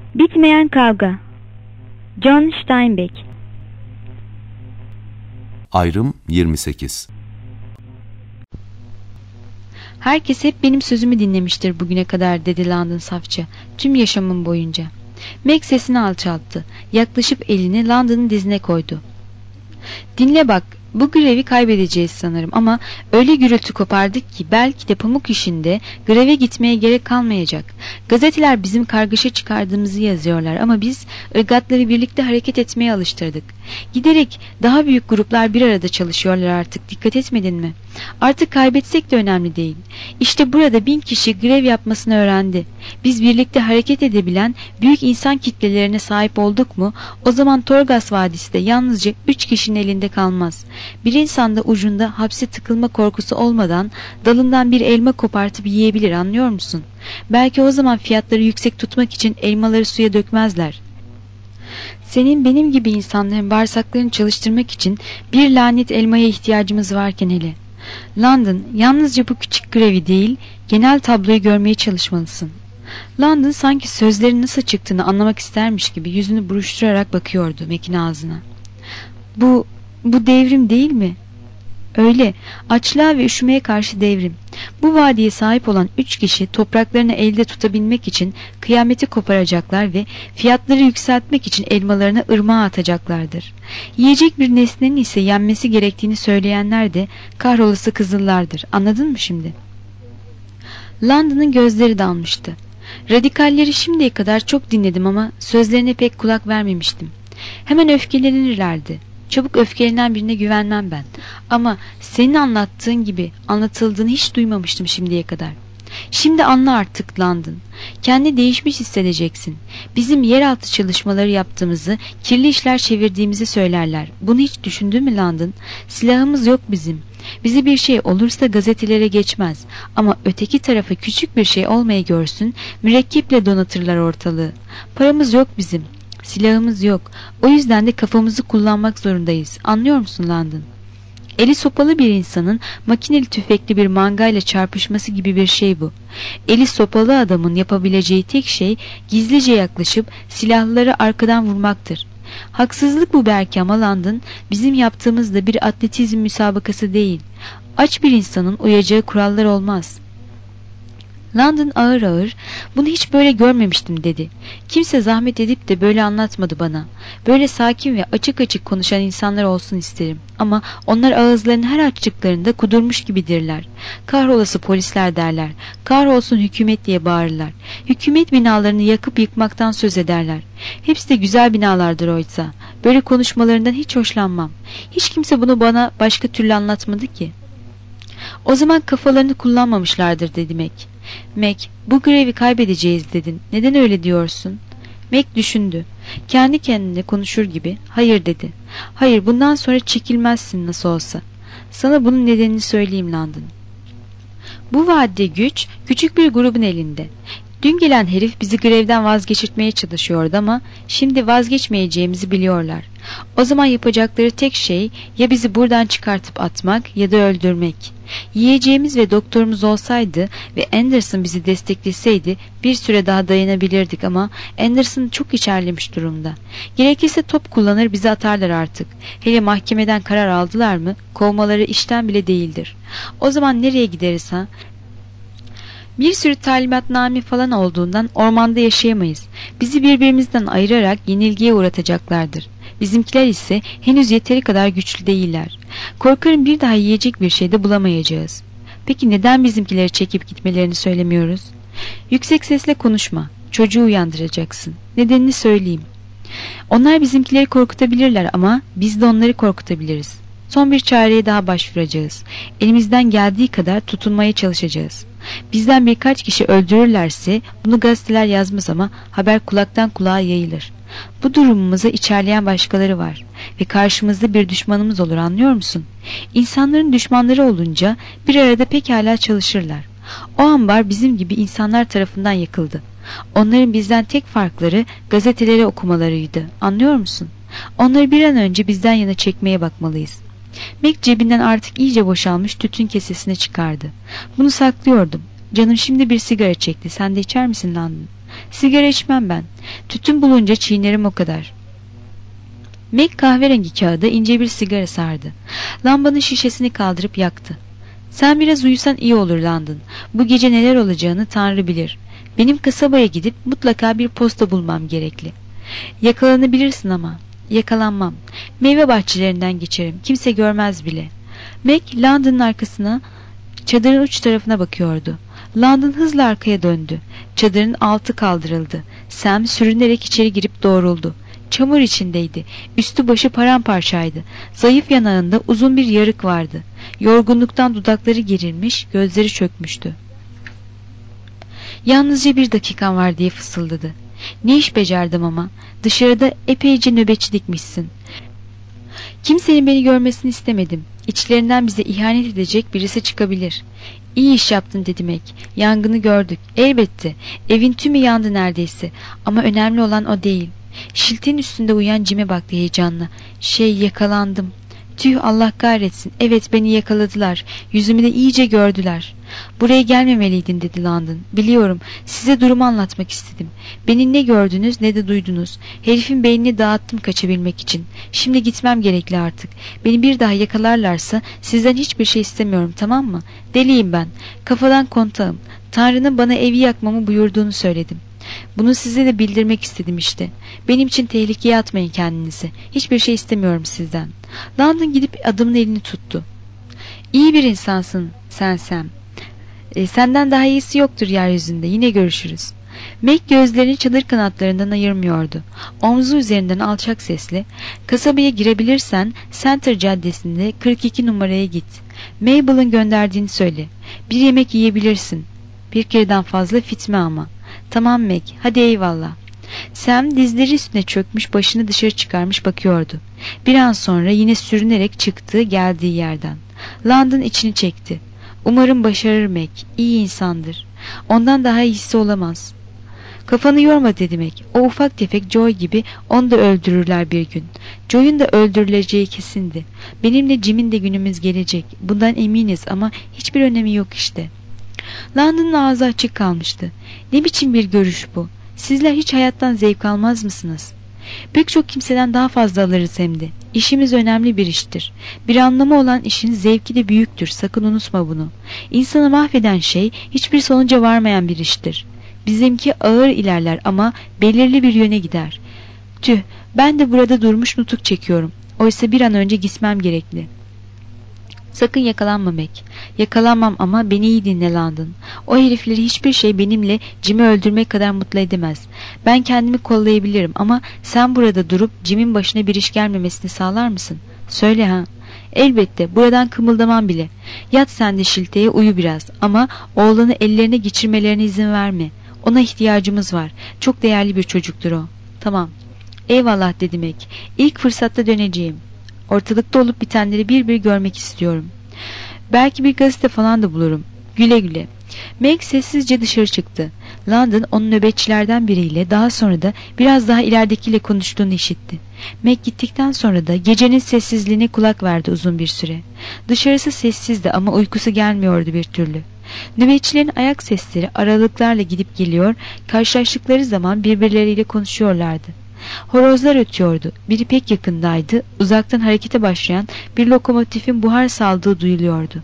Bitmeyen Kavga. John Steinbeck. Ayrım 28. Herkes hep benim sözümü dinlemiştir bugüne kadar, dedi London safça, tüm yaşamım boyunca. Meg sesini alçalttı. Yaklaşıp elini London'ın dizine koydu. Dinle bak, bu grevi kaybedeceğiz sanırım ama öyle gürültü kopardık ki belki de pamuk işinde greve gitmeye gerek kalmayacak. Gazeteler bizim kargaşa çıkardığımızı yazıyorlar ama biz ırgatları birlikte hareket etmeye alıştırdık. Giderek daha büyük gruplar bir arada çalışıyorlar artık, dikkat etmedin mi? Artık kaybetsek de önemli değil. İşte burada 1000 kişi grev yapmasını öğrendi. Biz birlikte hareket edebilen büyük insan kitlelerine sahip olduk mu, o zaman Torgas Vadisi de yalnızca 3 kişinin elinde kalmaz. Bir insan da ucunda hapse tıkılma korkusu olmadan dalından bir elma kopartıp yiyebilir, anlıyor musun? Belki o zaman fiyatları yüksek tutmak için elmaları suya dökmezler. Senin benim gibi insanların bağırsaklarını çalıştırmak için bir lanet elmaya ihtiyacımız varken hele. London, yalnızca bu küçük grevi değil, genel tabloyu görmeye çalışmalısın. London sanki sözlerin nasıl çıktığını anlamak istermiş gibi yüzünü buruşturarak bakıyordu Mac'in ağzına. Bu devrim değil mi? Öyle, açlığa ve üşümeye karşı devrim. Bu vadiye sahip olan 3 kişi topraklarını elde tutabilmek için kıyameti koparacaklar ve fiyatları yükseltmek için elmalarını ırmağa atacaklardır. Yiyecek bir nesnenin ise yenmesi gerektiğini söyleyenler de kahrolası kızıllardır. Anladın mı şimdi? London'ın gözleri dalmıştı. Radikalleri şimdiye kadar çok dinledim ama sözlerine pek kulak vermemiştim. Hemen öfkelenirlerdi. Çabuk öfkelenen birine güvenmem ben. Ama senin anlattığın gibi anlatıldığını hiç duymamıştım şimdiye kadar. Şimdi anla artık London. Kendi değişmiş hissedeceksin. Bizim yeraltı çalışmaları yaptığımızı, kirli işler çevirdiğimizi söylerler. Bunu hiç düşündün mü London? Silahımız yok bizim. Bize bir şey olursa gazetelere geçmez. Ama öteki tarafa küçük bir şey olmayı görsün, mürekkeple donatırlar ortalığı. Paramız yok bizim. Silahımız yok. O yüzden de kafamızı kullanmak zorundayız. Anlıyor musun London? Eli sopalı bir insanın makineli tüfekli bir mangayla çarpışması gibi bir şey bu. Eli sopalı adamın yapabileceği tek şey gizlice yaklaşıp silahlıları arkadan vurmaktır. Haksızlık bu belki ama London, bizim yaptığımız da bir atletizm müsabakası değil. Aç bir insanın uyacağı kurallar olmaz. London ağır ağır, bunu hiç böyle görmemiştim dedi. Kimse zahmet edip de böyle anlatmadı bana. Böyle sakin ve açık açık konuşan insanlar olsun isterim. Ama onlar ağızlarını her açtıklarında kudurmuş gibidirler. Kahrolası polisler derler. Kahrolsun hükümet diye bağırırlar. Hükümet binalarını yakıp yıkmaktan söz ederler. Hepsi de güzel binalardır oysa. Böyle konuşmalarından hiç hoşlanmam. Hiç kimse bunu bana başka türlü anlatmadı ki. O zaman kafalarını kullanmamışlardır dedi Mac. Mac, bu grevi kaybedeceğiz dedin. Neden öyle diyorsun? Mac düşündü. Kendi kendine konuşur gibi hayır dedi. Hayır, bundan sonra çekilmezsin nasıl olsa. Sana bunun nedenini söyleyeyim London. Bu vadide güç küçük bir grubun elinde. Dün gelen herif bizi grevden vazgeçirtmeye çalışıyordu ama şimdi vazgeçmeyeceğimizi biliyorlar. O zaman yapacakları tek şey ya bizi buradan çıkartıp atmak ya da öldürmek. Yiyeceğimiz ve doktorumuz olsaydı ve Anderson bizi destekleseydi bir süre daha dayanabilirdik ama Anderson çok içerlemiş durumda. Gerekirse top kullanır bizi atarlar artık. Hele mahkemeden karar aldılar mı kovmaları işten bile değildir. O zaman nereye gideriz ha? Bir sürü talimatname falan olduğundan ormanda yaşayamayız. Bizi birbirimizden ayırarak yenilgiye uğratacaklardır. Bizimkiler ise henüz yeteri kadar güçlü değiller. Korkarım bir daha yiyecek bir şey de bulamayacağız. Peki neden bizimkileri çekip gitmelerini söylemiyoruz? Yüksek sesle konuşma. Çocuğu uyandıracaksın. Nedenini söyleyeyim. Onlar bizimkileri korkutabilirler ama biz de onları korkutabiliriz. Son bir çareye daha başvuracağız. Elimizden geldiği kadar tutunmaya çalışacağız. Bizden birkaç kişi öldürürlerse bunu gazeteler yazmaz ama haber kulaktan kulağa yayılır. Bu durumumuza içerleyen başkaları var ve karşımızda bir düşmanımız olur, anlıyor musun? İnsanların düşmanları olunca bir arada pekala çalışırlar. O ambar bizim gibi insanlar tarafından yakıldı. Onların bizden tek farkları gazeteleri okumalarıydı, anlıyor musun? Onları bir an önce bizden yana çekmeye bakmalıyız. Mac cebinden artık iyice boşalmış tütün kesesini çıkardı. Bunu saklıyordum. Canım şimdi bir sigara çekti. Sen de içer misin London? Sigara içmem ben. Tütün bulunca çiğnerim o kadar. Meg kahverengi kağıda ince bir sigara sardı. Lambanın şişesini kaldırıp yaktı. Sen biraz uyusan iyi olur London. Bu gece neler olacağını Tanrı bilir. Benim kasabaya gidip mutlaka bir posta bulmam gerekli. Yakalanabilirsin ama. Yakalanmam. Meyve bahçelerinden geçerim. Kimse görmez bile. Meg London'ın arkasına, çadırın uç tarafına bakıyordu. London hızla arkaya döndü. Çadırın altı kaldırıldı. Sam sürünerek içeri girip doğruldu. Çamur içindeydi. Üstü başı paramparçaydı. Zayıf yanağında uzun bir yarık vardı. Yorgunluktan dudakları gerilmiş, gözleri çökmüştü. Yalnızca 1 dakikan var diye fısıldadı. Ne iş becerdim ama. Dışarıda epeyce nöbetçi dikmişsin. Kimsenin beni görmesini istemedim. İçlerinden bize ihanet edecek birisi çıkabilir. İyi iş yaptın dedi Meg. Yangını gördük. Elbette. Evin tümü yandı neredeyse. Ama önemli olan o değil. Şiltenin üstünde uyuyan Jim'e baktı heyecanla. Yakalandım. Tüh, Allah kahretsin. Evet, beni yakaladılar. Yüzümü de iyice gördüler. Buraya gelmemeliydin dedi London. Biliyorum. Size durumu anlatmak istedim. Beni ne gördünüz ne de duydunuz. Herifin beynini dağıttım kaçabilmek için. Şimdi gitmem gerekli artık. Beni bir daha yakalarlarsa sizden hiçbir şey istemiyorum, tamam mı? Deliyim ben. Kafadan kontağım. Tanrı'nın bana evi yakmamı buyurduğunu söyledim. Bunu size de bildirmek istedim işte. Benim için tehlikeye atmayın kendinizi. Hiçbir şey istemiyorum sizden. London gidip adamın elini tuttu. İyi bir insansın sen Sam. Senden daha iyisi yoktur yeryüzünde. Yine görüşürüz. Meg gözlerini çadır kanatlarından ayırmıyordu. Omzu üzerinden alçak sesle, kasabaya girebilirsen Center Caddesi'nde 42 numaraya git. Mabel'ın gönderdiğini söyle. Bir yemek yiyebilirsin. Bir kereden fazla fitme ama. Tamam Meg, hadi eyvallah. Sam dizleri üstüne çökmüş, başını dışarı çıkarmış bakıyordu. Bir an sonra yine sürünerek çıktı geldiği yerden. London içini çekti. Umarım başarır Meg, iyi insandır. Ondan daha iyisi olamaz. Kafanı yorma dedi Meg. O ufak tefek Joy gibi onu da öldürürler bir gün. Joy'un da öldürüleceği kesindi. Benimle Jim'in de günümüz gelecek. Bundan eminiz ama hiçbir önemi yok işte. London'un ağzı açık kalmıştı. Ne biçim bir görüş bu? Sizler hiç hayattan zevk almaz mısınız? Pek çok kimseden daha fazla alırız hem de. İşimiz önemli bir iştir. Bir anlamı olan işin zevki de büyüktür. Sakın unutma bunu. İnsanı mahveden şey hiçbir sonuca varmayan bir iştir. Bizimki ağır ilerler ama belirli bir yöne gider. Tüh, ben de burada durmuş nutuk çekiyorum. Oysa bir an önce gitmem gerekli. Sakın yakalanma Meg. Yakalanmam ama beni iyi dinle London. O herifleri hiçbir şey benimle Jim'i öldürmek kadar mutlu edemez. Ben kendimi kollayabilirim ama sen burada durup Jim'in başına bir iş gelmemesini sağlar mısın? Söyle ha. Elbette, buradan kımıldamam bile. Yat sen de şilteye, uyu biraz ama oğlanı ellerine geçirmelerine izin verme. Ona ihtiyacımız var. Çok değerli bir çocuktur o. Tamam. Eyvallah dedi Meg. İlk fırsatta döneceğim. Ortalıkta olup bitenleri bir bir görmek istiyorum. Belki bir gazete falan da bulurum. Güle güle. Meg sessizce dışarı çıktı. London onun nöbetçilerden biriyle, daha sonra da biraz daha ileridekiyle konuştuğunu işitti. Meg gittikten sonra da gecenin sessizliğine kulak verdi uzun bir süre. Dışarısı sessizdi ama uykusu gelmiyordu bir türlü. Nöbetçilerin ayak sesleri aralıklarla gidip geliyor, karşılaştıkları zaman birbirleriyle konuşuyorlardı. Horozlar ötüyordu. Biri pek yakındaydı. Uzaktan harekete başlayan bir lokomotifin buhar saldığı duyuluyordu.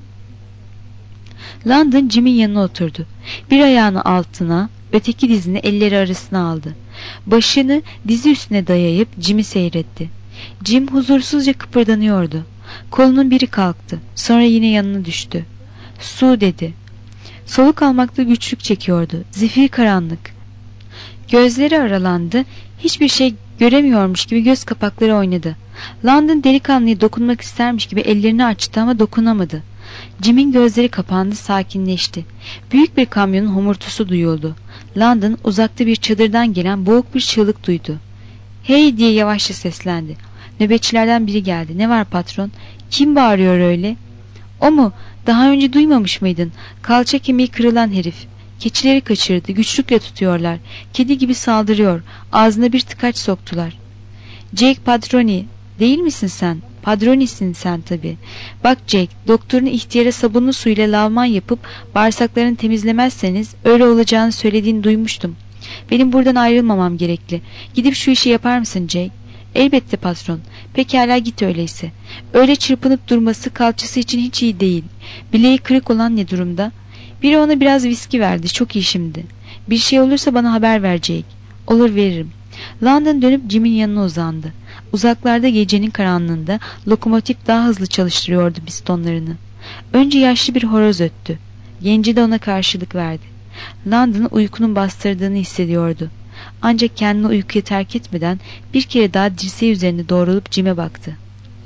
London Jim'in yanına oturdu. Bir ayağını altına, öteki dizini elleri arasına aldı. Başını dizi üstüne dayayıp Jim'i seyretti. Jim huzursuzca kıpırdanıyordu. Kolunun biri kalktı. Sonra yine yanına düştü. Su dedi. Soluk almakta güçlük çekiyordu. Zifiri karanlık. Gözleri aralandı. Hiçbir şey göremiyormuş gibi göz kapakları oynadı. London delikanlıya dokunmak istermiş gibi ellerini açtı ama dokunamadı. Jim'in gözleri kapandı, sakinleşti. Büyük bir kamyonun homurtusu duyuldu. London uzakta bir çadırdan gelen boğuk bir çığlık duydu. Hey diye yavaşça seslendi. Nöbetçilerden biri geldi. Ne var patron? Kim bağırıyor öyle? O mu? Daha önce duymamış mıydın? Kalça kemiği kırılan herif. Keçileri kaçırdı. Güçlükle tutuyorlar. Kedi gibi saldırıyor. Ağzına bir tıkaç soktular. Jake Padroni. Değil misin sen? Padronisin sen tabii. Bak Jake, doktorun ihtiyara sabunlu suyla lavman yapıp bağırsaklarını temizlemezseniz öyle olacağını söylediğini duymuştum. Benim buradan ayrılmamam gerekli. Gidip şu işi yapar mısın Jake? Elbette patron. Pekala git öyleyse. Öyle çırpınıp durması kalçası için hiç iyi değil. Bileği kırık olan ne durumda? Biri ona biraz viski verdi. Çok iyi şimdi. Bir şey olursa bana haber ver Jake. Olur, veririm. London dönüp Jim'in yanına uzandı. Uzaklarda gecenin karanlığında lokomotif daha hızlı çalıştırıyordu pistonlarını. Önce yaşlı bir horoz öttü. Genci de ona karşılık verdi. London'ın uykunun bastırdığını hissediyordu. Ancak kendini uykuya terk etmeden bir kere daha dirseği üzerinde doğrulup Jim'e baktı.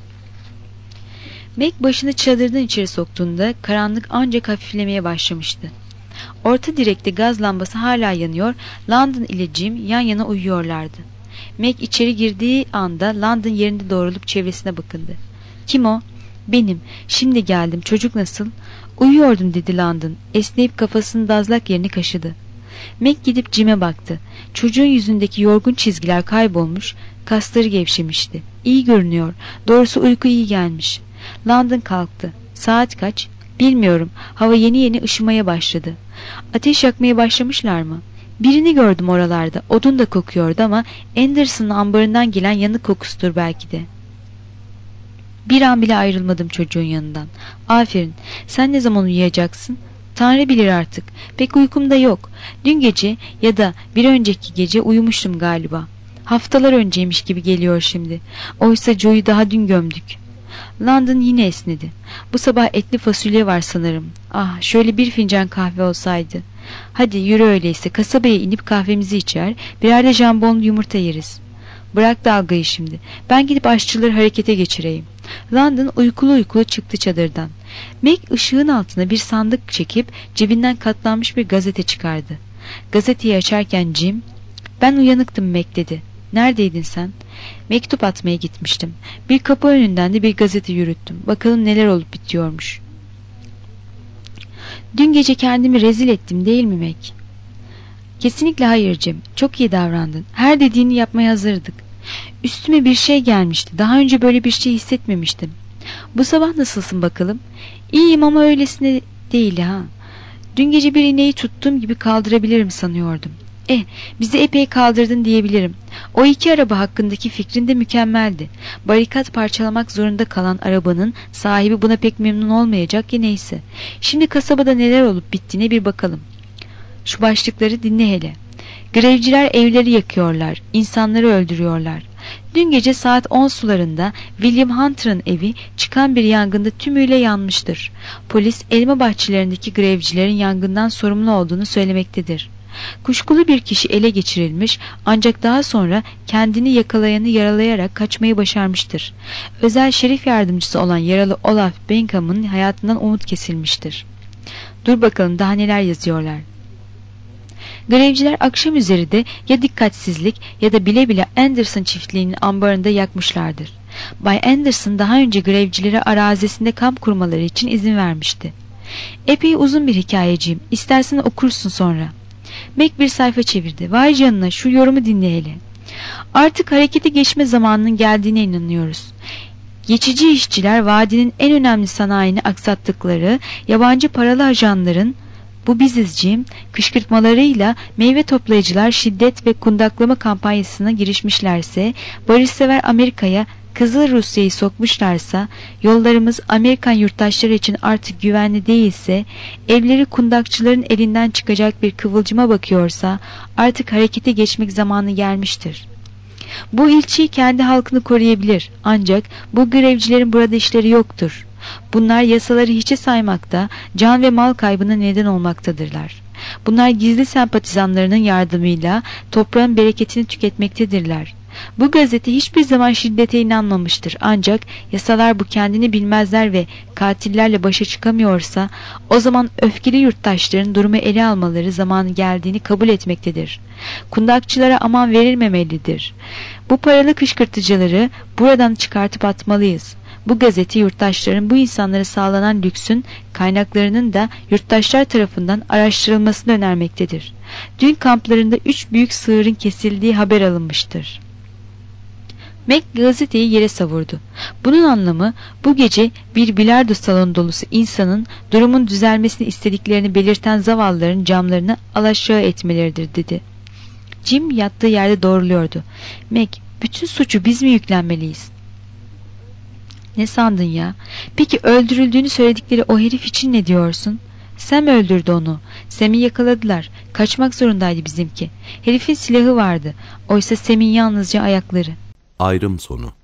Meg başını çadırdan içeri soktuğunda karanlık ancak hafiflemeye başlamıştı. Orta direkte gaz lambası hala yanıyor, London ile Jim yan yana uyuyorlardı. Meg içeri girdiği anda London yerinde doğrulup çevresine bakındı. "Kim o?" "Benim. Şimdi geldim. Çocuk nasıl?" "Uyuyordum," dedi London. Esneyip kafasının dazlak yerini kaşıdı. Meg gidip Jim'e baktı. Çocuğun yüzündeki yorgun çizgiler kaybolmuş, kasları gevşemişti. İyi görünüyor. Doğrusu uyku iyi gelmiş. London kalktı. "Saat kaç?" "Bilmiyorum. Hava yeni yeni ışımaya başladı." "Ateş yakmaya başlamışlar mı?" "Birini gördüm oralarda. Odun da kokuyordu ama Anderson'ın ambarından gelen yanık kokusudur belki de." "Bir an bile ayrılmadım çocuğun yanından." "Aferin. Sen ne zaman uyuyacaksın?" "Tanrı bilir artık. Pek uykum da yok. Dün gece ya da bir önceki gece uyumuştum galiba. Haftalar önceymiş gibi geliyor şimdi. Oysa Joe'yu daha dün gömdük." London yine esnedi. "Bu sabah etli fasulye var sanırım. Ah, şöyle bir fincan kahve olsaydı." "Hadi yürü öyleyse. Kasabaya inip kahvemizi içer, birer de jambonlu yumurta yeriz." "Bırak dalgayı şimdi. Ben gidip aşçıları harekete geçireyim." London uykulu uykulu çıktı çadırdan. Meg ışığın altına bir sandık çekip cebinden katlanmış bir gazete çıkardı. Gazeteyi açarken Jim, "Ben uyanıktım Meg," dedi. "Neredeydin sen?" "Mektup atmaya gitmiştim. Bir kapı önünden de bir gazete yürüttüm. Bakalım neler olup bitiyormuş." "Dün gece kendimi rezil ettim değil mi Meg?" "Kesinlikle hayır Jim. Çok iyi davrandın. Her dediğini yapmaya hazırdık." "Üstüme bir şey gelmişti. Daha önce böyle bir şey hissetmemiştim." "Bu sabah nasılsın bakalım?" "İyiyim ama öylesine değil ha. Dün gece bir ineği tuttuğum gibi kaldırabilirim sanıyordum." Bizi epey kaldırdın diyebilirim. O iki araba hakkındaki fikrin de mükemmeldi. Barikat parçalamak zorunda kalan arabanın sahibi buna pek memnun olmayacak ya neyse. Şimdi kasabada neler olup bittiğine bir bakalım. Şu başlıkları dinle hele. Grevciler evleri yakıyorlar, insanları öldürüyorlar. Dün gece saat 10 sularında William Hunter'ın evi çıkan bir yangında tümüyle yanmıştır. Polis elma bahçelerindeki grevcilerin yangından sorumlu olduğunu söylemektedir. Kuşkulu bir kişi ele geçirilmiş ancak daha sonra kendini yakalayanı yaralayarak kaçmayı başarmıştır. Özel şerif yardımcısı olan yaralı Olaf Benkham'ın hayatından umut kesilmiştir. Dur bakalım daha neler yazıyorlar. Grevciler akşam üzeri de ya dikkatsizlik ya da bile bile Anderson çiftliğinin ambarında yakmışlardır. Bay Anderson daha önce grevcilere arazisinde kamp kurmaları için izin vermişti. Epey uzun bir hikayeciğim. İstersen okursun sonra. Meg bir sayfa çevirdi. Vay canına, şu yorumu dinle hele. "Artık harekete geçme zamanının geldiğine inanıyoruz. Geçici işçiler vadinin en önemli sanayini aksattıkları yabancı paralı ajanların, bu bizizciğim, kışkırtmalarıyla meyve toplayıcılar şiddet ve kundaklama kampanyasına girişmişlerse, barışsever Amerika'ya Kızıl Rusya'yı sokmuşlarsa, yollarımız Amerikan yurttaşları için artık güvenli değilse, evleri kundakçıların elinden çıkacak bir kıvılcıma bakıyorsa, artık harekete geçmek zamanı gelmiştir. Bu ilçeyi kendi halkını koruyabilir, ancak bu grevcilerin burada işleri yoktur. Bunlar yasaları hiçe saymakta, can ve mal kaybına neden olmaktadırlar. Bunlar gizli sempatizanlarının yardımıyla toprağın bereketini tüketmektedirler. Bu gazete hiçbir zaman şiddete inanmamıştır, ancak yasalar bu kendini bilmezler ve katillerle başa çıkamıyorsa, o zaman öfkeli yurttaşların durumu ele almaları zamanı geldiğini kabul etmektedir. Kundakçılara aman verilmemelidir. Bu paralı kışkırtıcıları buradan çıkartıp atmalıyız. Bu gazete yurttaşların bu insanlara sağlanan lüksün kaynaklarının da yurttaşlar tarafından araştırılmasını önermektedir. Dün kamplarında 3 büyük sığırın kesildiği haber alınmıştır." Meg gazeteyi yere savurdu. "Bunun anlamı bu gece bir bilardo salonu dolusu insanın durumun düzelmesini istediklerini belirten zavallıların camlarını alaşağı etmeleridir," dedi. Jim yattığı yerde doğruluyordu. Meg, bütün suçu biz mi yüklenmeliyiz? Ne sandın ya? Peki öldürüldüğünü söyledikleri o herif için ne diyorsun? Sam öldürdü onu. Sam'i yakaladılar. Kaçmak zorundaydı bizimki. Herifin silahı vardı. Oysa Sam'in yalnızca ayakları. Ayrım sonu.